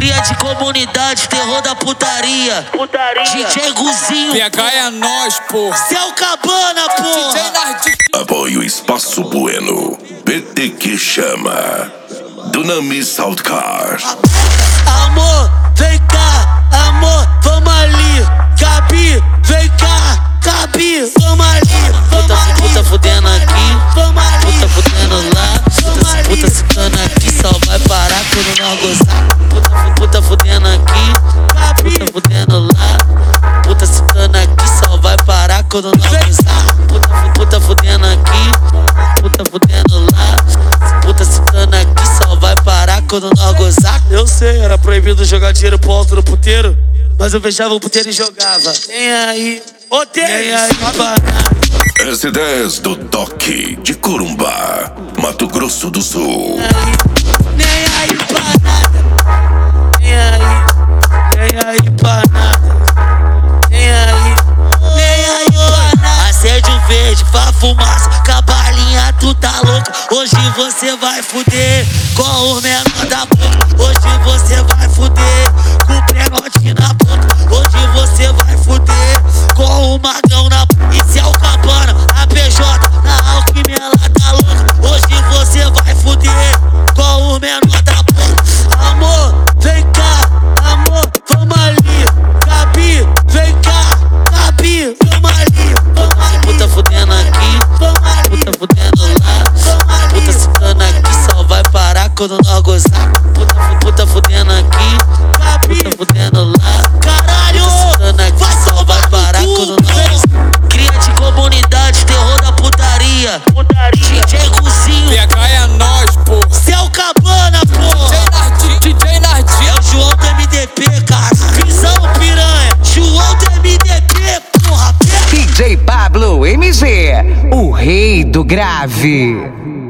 Cria de comunidade, terror da putaria. DJ Guzinho, PH é nós, porra. Céu Cabana, porra. DJ Nardi. Apoio Espaço Bueno. PT que chama. Dunami South Cars. Amor, vem cá, amor, vamos ali. Gabi, vem cá, Gabi, vamos ali. Puta fudendo aqui, puta fudendo lá. Puta citando aqui, só vai parar quando nós gozar. Puta fudendo aqui, puta fudendo lá. Puta citando aqui, só vai parar quando nós gozar. Puta fudendo aqui, puta fudendo lá. Puta citando aqui, só vai parar quando nós gozar. Eu sei, era proibido jogar dinheiro pro alto no puteiro, mas eu fechava o puteiro e jogava. Tem aí, ô tem aí, banana. S10 do Toque de Corumbá, Mato Grosso do Sul. Nem aí pra nada. Nem aí pra nada. Nem aí pra nada. Acende o verde pra fumaça, cabalinha tu tá louca. Hoje você vai fuder com o menor da boca. Hoje você vai fuder com o penote na boca. Hoje você vai fuder com o magão na boca. E Céu Cabana, a PJ, na alquimia ela tá louca. Hoje você vai fuder com o menor da boca. Amor, vem cá, amor, vamos ali. Gabi, vem cá, Gabi, vamos ali. Puta fudendo aqui, puta fudendo lá. Puta citando aqui, só vai parar quando nós gozar. Puta fudendo aqui, puta fudendo lá. Caralho, citando aqui, só vai parar quando nós gozar. Cria de comunidade, terror da putaria. DJ Guzinho, PH é nós, porra. Céu Cabana, porra. DJ Nardi. É o João do MDP, cara. Visão piranha, João do MDP, porra. DJ Pablo MG, o rei do grave.